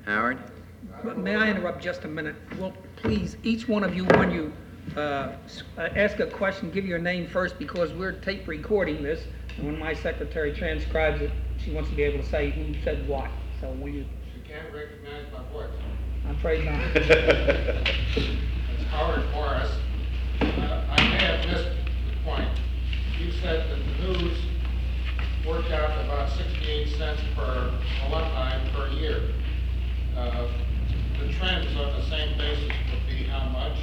Howard? May I interrupt just a minute? Well, please, each one of you, when you ask a question, give your name first, because we're tape recording this, and when my secretary transcribes it, she wants to be able to say who said what. So will you? She can't recognize my voice. I'm afraid not. It's Howard Morris. I may have missed the point. You said that the news worked out about 68 cents per alumni per year. The Trends on the same basis would be how much?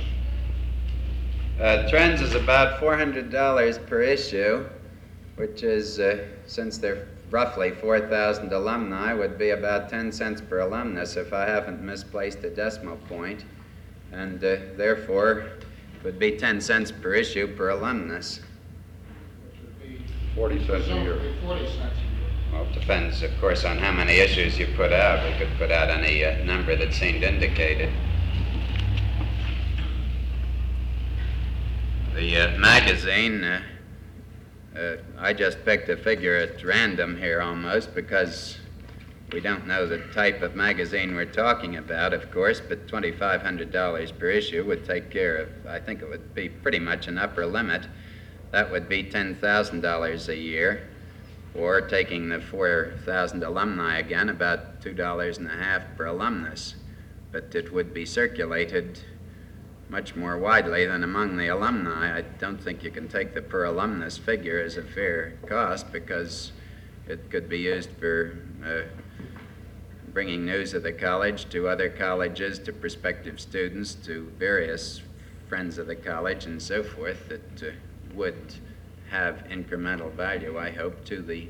Trends is about $400 per issue, which is, since they're roughly 4,000 alumni, would be about 10 cents per alumnus if I haven't misplaced a decimal point, and therefore would be 10 cents per issue per alumnus. Which would be 40 cents a year. presumably 40 cents a year. Well, it depends, of course, on how many issues you put out. We could put out any number that seemed indicated. The magazine, I just picked a figure at random here almost, because we don't know the type of magazine we're talking about, of course, but $2,500 per issue would take care of, I think it would be pretty much an upper limit. That would be $10,000 a year, or taking the 4,000 alumni again, about $2.50 per alumnus. But it would be circulated much more widely than among the alumni. I don't think you can take the per alumnus figure as a fair cost, because it could be used for bringing news of the college to other colleges, to prospective students, to various friends of the college and so forth, that would have incremental value, I hope, to the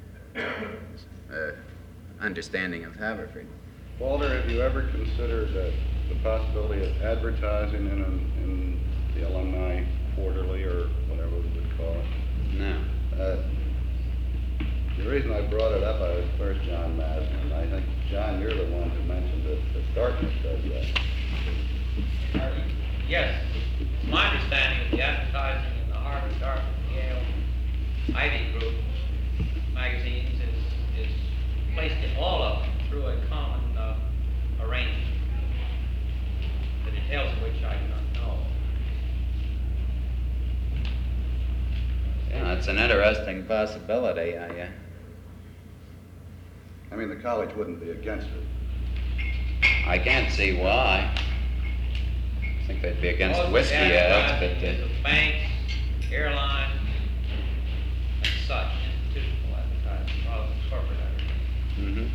understanding of Haverford. Walter, have you ever considered the possibility of advertising in the alumni quarterly, or whatever we would call it? No. The reason I brought it up, I was first John Masden, and I think, John, you're the one who mentioned that Dartmouth does that. Yes. It's my understanding that the advertising in the Harvard, Dartmouth, Yale, Ivy Group magazines is placed in all of them through a common arrangement, the details of which I do not know. Yeah, it's an interesting possibility. I mean, the college wouldn't be against it. I can't see why. I think they'd be against Most of whiskey the ads, advertising is of banks, airlines, and such, institutional advertising, rather than corporate advertising.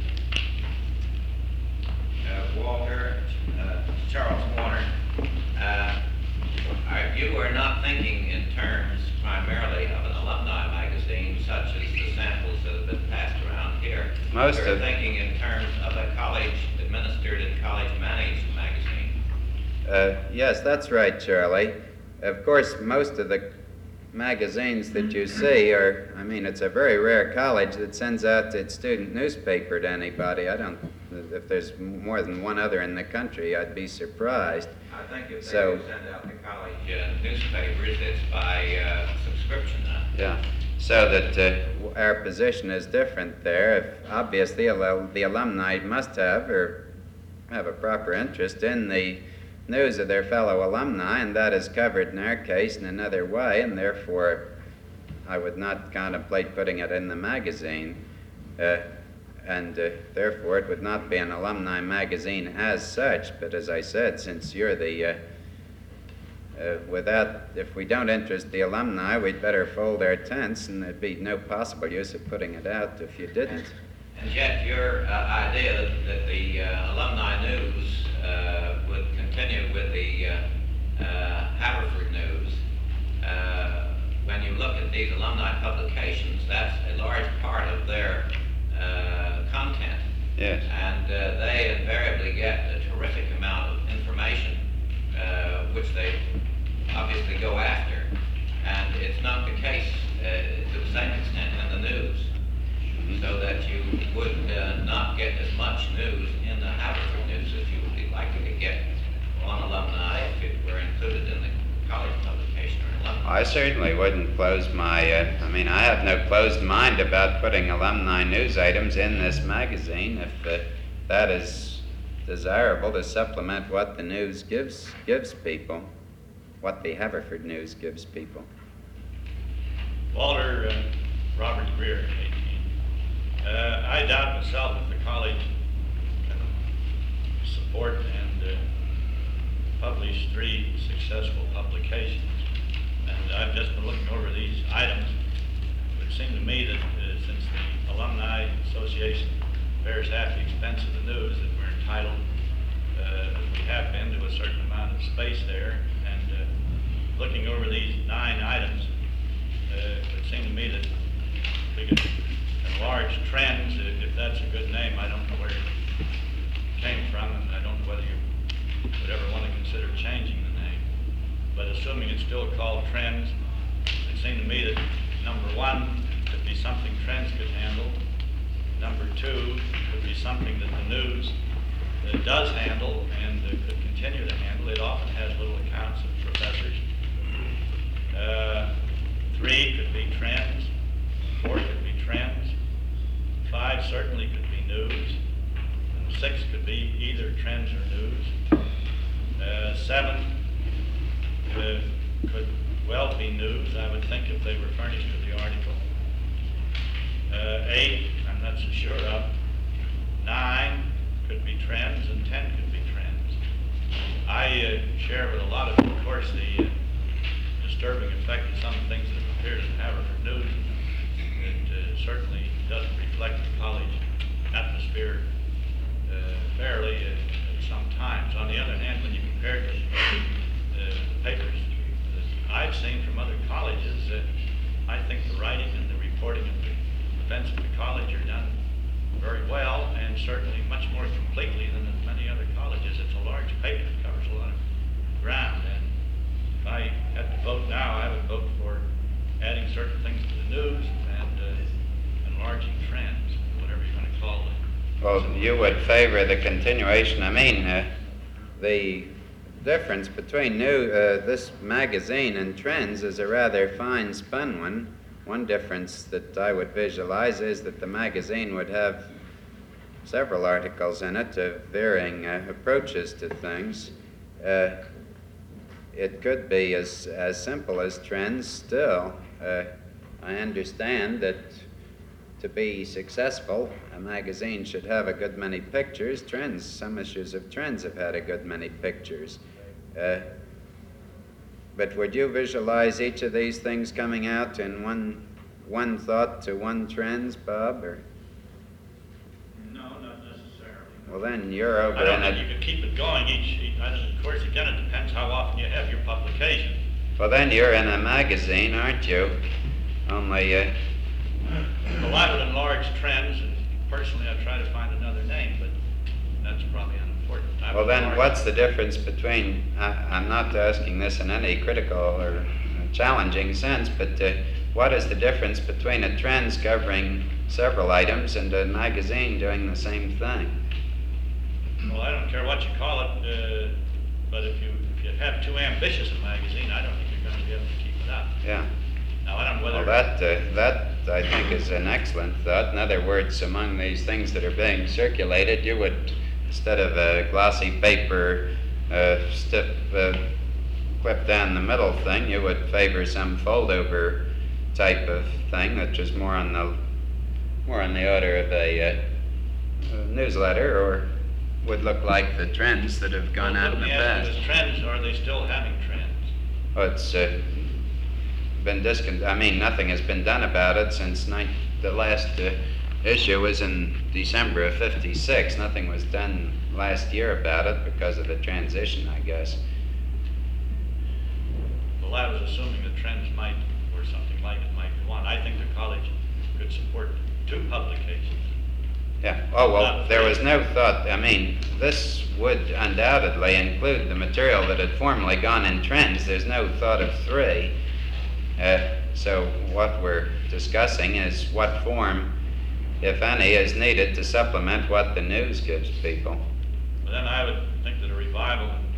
Walter, Charles Warner, you are not thinking in terms primarily of an alumni magazine such as the samples that have been passed around here. You're thinking in terms of a college-administered and college-managed magazine. Yes, that's right, Charlie. Of course, most of the magazines that you see are, I mean, it's a very rare college that sends out its student newspaper to anybody. If there's more than one other in the country, I'd be surprised. I think if they do send out the college newspapers, it's by subscription now. Yeah, so that our position is different there. Obviously, the alumni must have a proper interest in the news of their fellow alumni, and that is covered in our case in another way, and therefore I would not contemplate putting it in the magazine, and therefore it would not be an alumni magazine as such. But as I said, since you're the if we don't interest the alumni, we'd better fold our tents, and there'd be no possible use of putting it out if you didn't. And yet your idea that the alumni news would continue with the Haverford news, when you look at these alumni publications, that's a large part of their content. Yes. And they invariably get a terrific amount of information, which they obviously go after. And it's not the case to the same extent in the news. So that you would not get as much news in the Haverford news as you would be likely to get on alumni if it were included in the college publication or alumni. I certainly wouldn't close my, I have no closed mind about putting alumni news items in this magazine if that is desirable to supplement what the news gives people, what the Haverford News gives people. Walter, Robert Greer, 18. I doubt myself if the college can support and publish 3 successful publications. And I've just been looking over these items. It would seem to me that since the Alumni Association bears half the expense of the news, that we're entitled, as we have been, to a certain amount of space there. And looking over these 9 items, it would seem to me that we could enlarge Trends, if that's a good name. I don't know where it came from, and I don't know whether you would ever want to consider changing the name. But assuming it's still called Trends, it seemed to me that number 1 could be something Trends could handle. Number 2 could be something that the news does handle and could continue to handle. It often has little accounts of professors. 3 could be Trends. 4 could be Trends. 5 certainly could be news. And 6 could be either Trends or news. 7 could well be news, I would think, if they were furnished with the article. 8, I'm not so sure of. 9 could be Trends, and 10 could be Trends. I share with a lot of course, the disturbing effect of some things that have appeared in Haverford News. It certainly doesn't reflect the college atmosphere fairly at some times. On the other hand, when you compare it to the papers that I've seen from other colleges, I think the writing and the reporting of the events at the college are done very well, and certainly much more completely than at many other colleges. It's a large paper, it covers a lot of ground, and if I had to vote now, I would vote for adding certain things to the news and enlarging Trends, whatever you're going to call them. Well, you would favor the continuation. I mean, the difference between this magazine and Trends is a rather fine spun one. One difference that I would visualize is that the magazine would have several articles in it of varying approaches to things. It could be as simple as Trends still. I understand that to be successful, a magazine should have a good many pictures. Trends, some issues of Trends have had a good many pictures. But would you visualize each of these things coming out in one thought to one Trends, Bob? Or? No, not necessarily. Well, then you're over I don't in think it. you could keep it going of course, again, it depends how often you have your publication. Well, then you're in a magazine, aren't you? Only, Well, I would enlarge Trends, and personally, I'd try to find another name, but that's probably unimportant. well, then what's the difference between, I'm not asking this in any critical or challenging sense, but what is the difference between a Trends covering several items and a magazine doing the same thing? Well, I don't care what you call it, but if you have too ambitious a magazine, I don't think you're going to be able to keep it up. Yeah. Now, I don't know whether... Well, that I think is an excellent thought. In other words, among these things that are being circulated, you would, instead of a glossy paper, stiff, clip down the middle thing, you would favor some fold-over type of thing that was more on the order of a newsletter, or would look like the Trends that have gone out in the past. As Trends, are they still having Trends? Well, it's been nothing has been done about it since the last issue was in December of '56. Nothing was done last year about it because of the transition, I guess. Well, I was assuming that Trends might, or something like it, might go on. I think the college could support 2 publications. Yeah. Oh, well, there was no thought. I mean, this would undoubtedly include the material that had formerly gone in Trends. There's no thought of 3. So what we're discussing is what form, if any, is needed to supplement what the news gives people. Well, then I would think that a revival and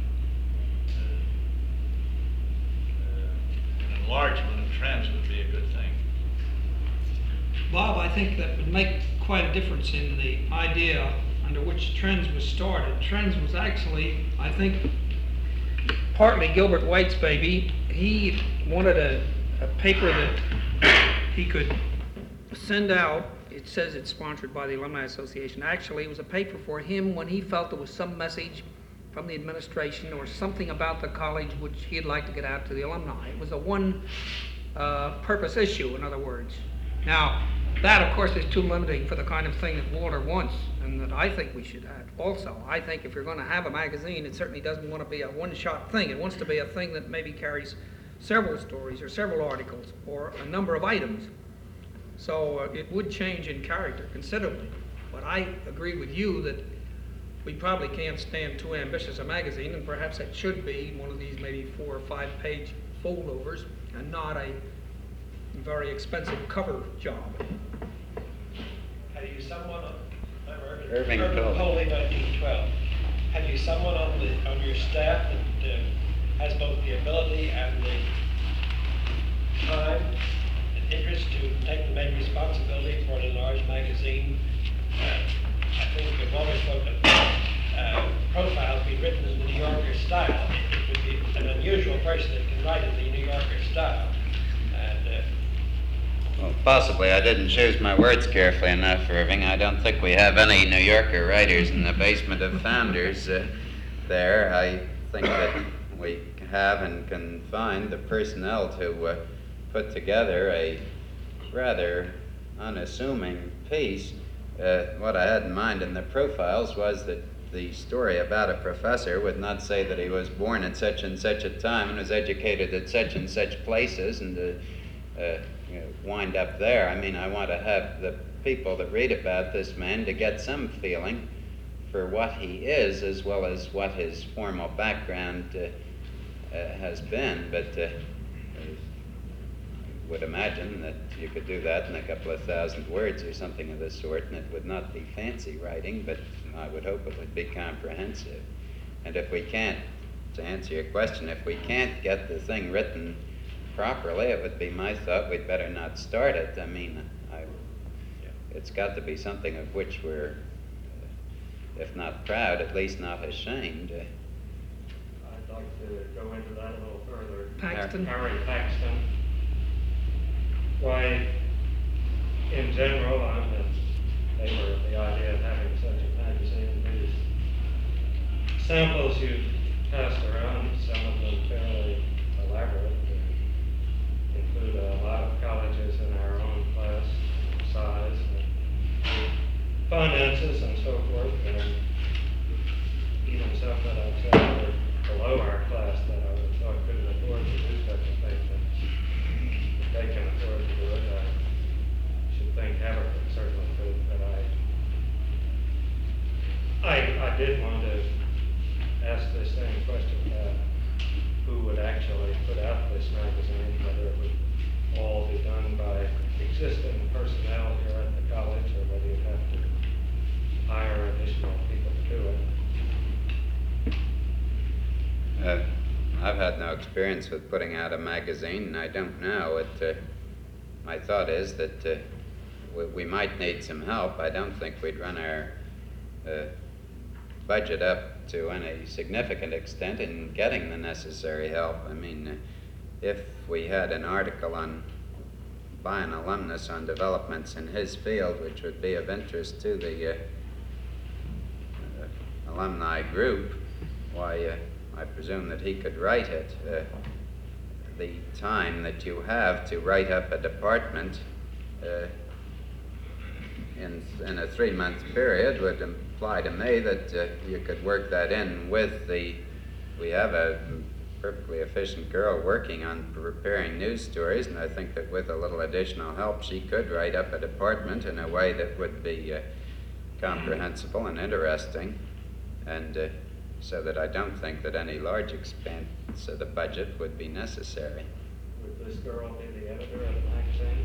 an enlargement of Trends would be a good thing. Bob, I think that would make quite a difference in the idea, under which Trends was started. Trends was actually, I think, partly Gilbert White's baby. He wanted a paper that he could send out. It says it's sponsored by the Alumni Association. Actually, it was a paper for him when he felt there was some message from the administration or something about the college which he'd like to get out to the alumni. It was a one-purpose issue, in other words. Now, that, of course, is too limiting for the kind of thing that Walter wants and that I think we should have also. I think if you're going to have a magazine, it certainly doesn't want to be a one-shot thing. It wants to be a thing that maybe carries several stories or several articles or a number of items. So it would change in character considerably. But I agree with you that we probably can't stand too ambitious a magazine, and perhaps it should be one of these maybe 4 or 5 page foldovers and not a very expensive cover job. Have you someone on Irving Urban Poley. Poley 1912? Have you someone on your staff that has both the ability and the time and interest to take the main responsibility for an enlarged magazine? I think if Walter spoke of profiles be written in the New Yorker style, it would be an unusual person that can write in the New Yorker style. And Well, possibly I didn't choose my words carefully enough, Irving. I don't think we have any New Yorker writers in the basement of Founders there. I think that we have and can find the personnel to put together a rather unassuming piece. What I had in mind in the profiles was that the story about a professor would not say that he was born at such and such a time and was educated at such and such places and wind up there. I mean, I want to have the people that read about this man to get some feeling for what he is as well as what his formal background has been. But would imagine that you could do that in a couple of thousand words or something of this sort, and it would not be fancy writing, but I would hope it would be comprehensive. And if we can't, to answer your question, if we can't get the thing written properly, it would be my thought we'd better not start it. I mean, it's got to be something of which we're, if not proud, at least not ashamed. I'd like to go into that a little further. Paxton? Harry Paxton. Why, in general, I'm in favor of the idea of having such a magazine. These samples you've passed around, some of them fairly elaborate, include a lot of colleges in our own class size, and finances and so forth, and even some that I've said are below our class that I would thought couldn't afford to do such a thing. If they can afford to do it, I should think Haverford certainly could, but I did want to ask this same question about who would actually put out this magazine, whether it would all be done by existing personnel here at the college, or whether you'd have to hire additional people to do it. I've had no experience with putting out a magazine, and I don't know. My thought is that we might need some help. I don't think we'd run our budget up to any significant extent in getting the necessary help. I mean, if we had an article by an alumnus on developments in his field, which would be of interest to the alumni group, why, I presume that he could write it. The time that you have to write up a department in a 3-month period would imply to me that you could work that in with we have a perfectly efficient girl working on preparing news stories, and I think that with a little additional help she could write up a department in a way that would be comprehensible and interesting, and so that I don't think that any large expense of the budget would be necessary. Would this girl be the editor of the magazine?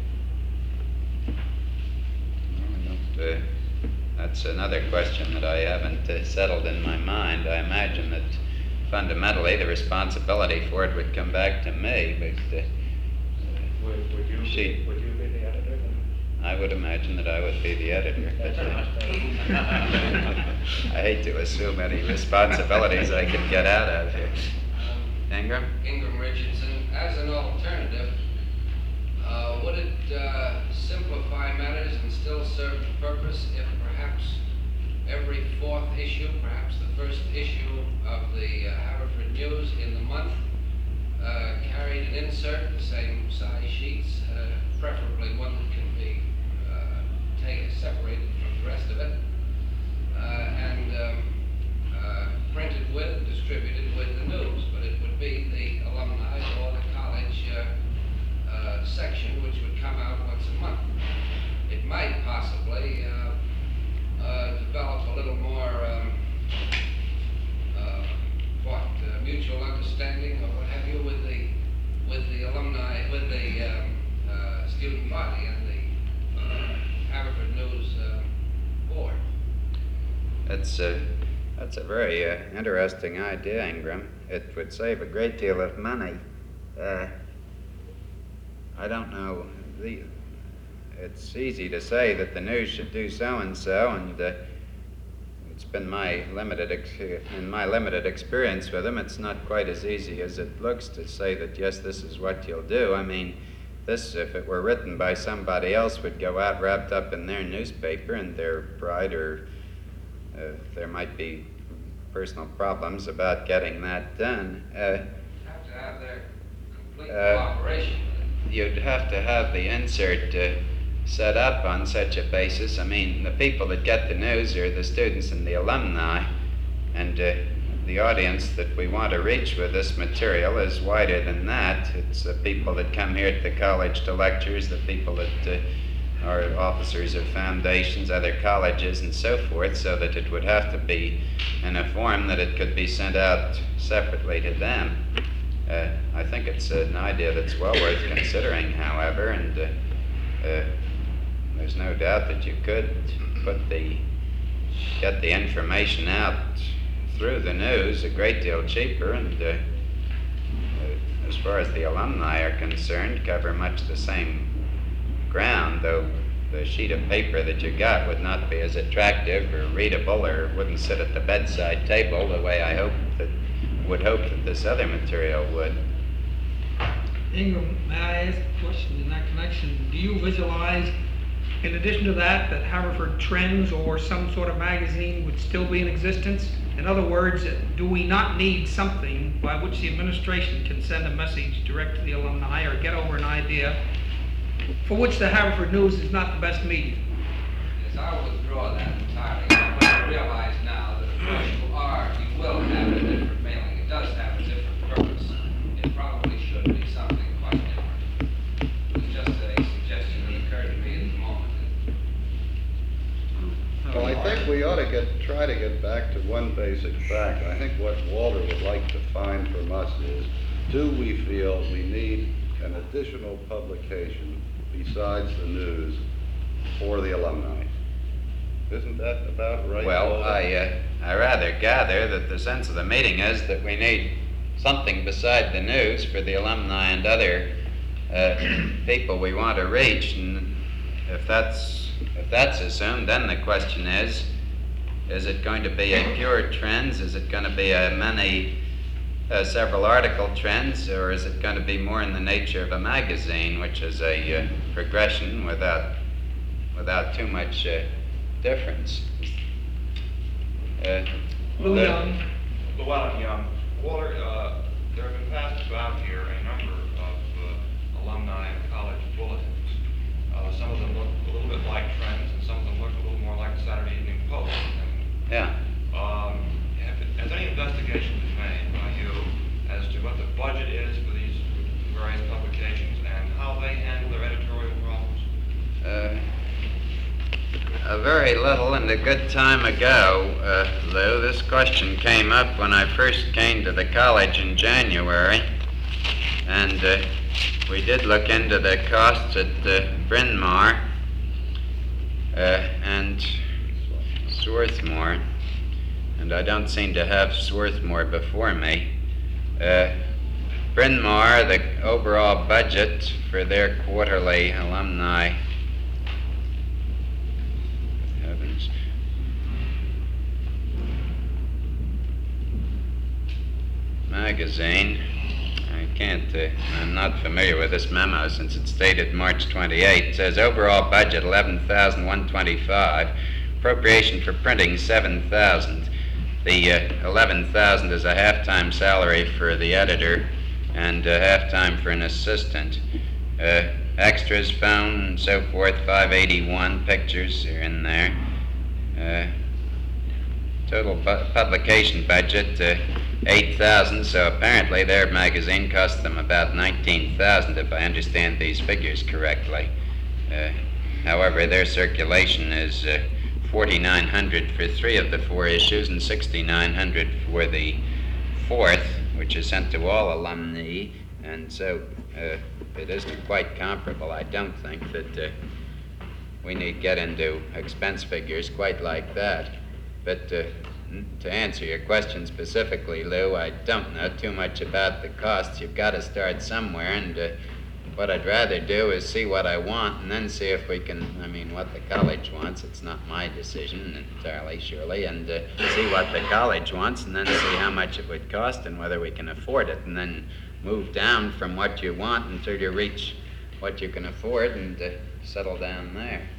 That's another question that I haven't settled in my mind. I imagine that fundamentally the responsibility for it would come back to me, but Would you be the editor then? I would imagine that I would be the editor. But, I hate to assume any responsibilities I can get out of here. Ingram? Ingram Richardson, as an alternative, would it simplify matters and still serve the purpose if perhaps every fourth issue, perhaps the first issue of the Haverford News in the month, carried an insert, the same size sheets, preferably one that can be separated from the rest of it, and printed with, distributed with the news, but it would be the alumni or the college section, which would come out once a month. It might possibly develop a little more mutual understanding or what have you with the alumni, with the student body and the Haverford News board. That's a very interesting idea, Ingram. It would save a great deal of money. I don't know. It's easy to say that the news should do so and so, and it's been in my limited experience with them. It's not quite as easy as it looks to say that yes, this is what you'll do. I mean, this, if it were written by somebody else, would go out wrapped up in their newspaper, and their pride or there might be personal problems about getting that done. Have to have their complete cooperation. You'd have to have the insert set up on such a basis. I mean, the people that get the news are the students and the alumni, and the audience that we want to reach with this material is wider than that. It's the people that come here at the college to lectures, the people that are officers of foundations, other colleges, and so forth, so that it would have to be in a form that it could be sent out separately to them. I think it's an idea that's well worth considering, however, and there's no doubt that you could get the information out through the news a great deal cheaper, and as far as the alumni are concerned, cover much the same ground, though the sheet of paper that you got would not be as attractive or readable, or wouldn't sit at the bedside table the way I would hope that this other material would. Ingram, may I ask a question in that connection? Do you visualize, in addition to that Haverford Trends or some sort of magazine would still be in existence? In other words, do we not need something by which the administration can send a message direct to the alumni or get over an idea for which the Haverford News is not the best medium? Yes, I will withdraw that entirely. I realize now that of course you will have a different mailing. It does have a different purpose. It probably should be something quite different. It was just a suggestion that occurred to me at the moment. Well, I think we ought to try to get back to one basic fact. I think what Walter would like to find from us is, do we feel we need an additional publication besides the news for the alumni? Isn't that about right? Well, Walter? I rather gather that the sense of the meeting is that we need something beside the news for the alumni and other people we want to reach, and if that's assumed, then the question is it going to be a pure trends? Is it going to be a several article trends, or is it going to be more in the nature of a magazine, which is a progression without too much difference? Llewellyn Young. Walter, there have been passed about here a number of alumni and college bulletins. Some of them look a little bit like Trends, and some of them look a little more like the Saturday Evening Post. Yeah. Has any investigation been made by you as to what the budget is for these various publications and how they handle their editorial problems? A very little, and a good time ago, Lou, this question came up when I first came to the college in January, and we did look into the costs at Bryn Mawr and Swarthmore, and I don't seem to have Swarthmore before me. Bryn Mawr, the overall budget for their quarterly alumni magazine. I can't, I'm not familiar with this memo since it's dated March 28. It says overall budget $11,125, appropriation for printing $7,000. The $11,000 is a half-time salary for the editor and half-time for an assistant. Extras, phone, and so forth, $581. Pictures are in there. Total publication budget, $8,000, so apparently their magazine cost them about $19,000 if I understand these figures correctly. However, their circulation is $4,900 for 3 of the 4 issues and $6,900 for the 4th, which is sent to all alumni, and so it isn't quite comparable. I don't think that we need get into expense figures quite like that. But to answer your question specifically, Lou, I don't know too much about the costs. You've got to start somewhere, and what I'd rather do is see what I want and then see if we can, what the college wants. It's not my decision entirely, surely, and see what the college wants and then see how much it would cost and whether we can afford it, and then move down from what you want until you reach what you can afford and settle down there.